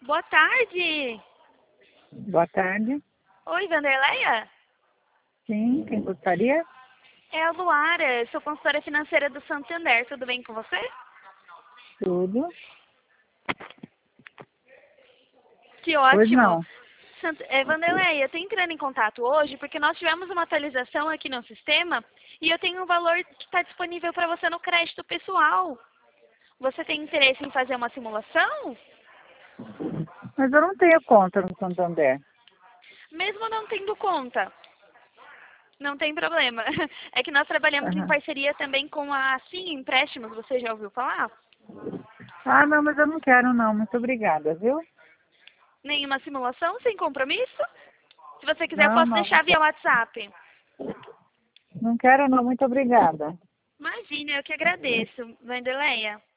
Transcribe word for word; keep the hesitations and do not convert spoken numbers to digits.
Boa tarde. Boa tarde. Oi, Vanderleia? Sim, quem gostaria? É a Luara, sou consultora financeira do Santander. Tudo bem com você? Tudo. Que Pois ótimo. não. Sant... É, Vanderleia, eu tô entrando em contato hoje porque nós tivemos uma atualização aqui no sistema e eu tenho um valor que está disponível para você no crédito pessoal. Você tem interesse em fazer uma simulação? Mas eu não tenho conta no Santander. Mesmo não tendo conta, não tem problema. É que nós trabalhamos em Aham. parceria também com a Sim Empréstimos, você já ouviu falar? Ah, não, mas eu não quero não. Muito obrigada, viu? Nenhuma simulação, sem compromisso? Se você quiser, eu Não, posso não, não deixar via quero. WhatsApp. Não quero não, muito obrigada. Imagina, eu que agradeço, Vanderleia.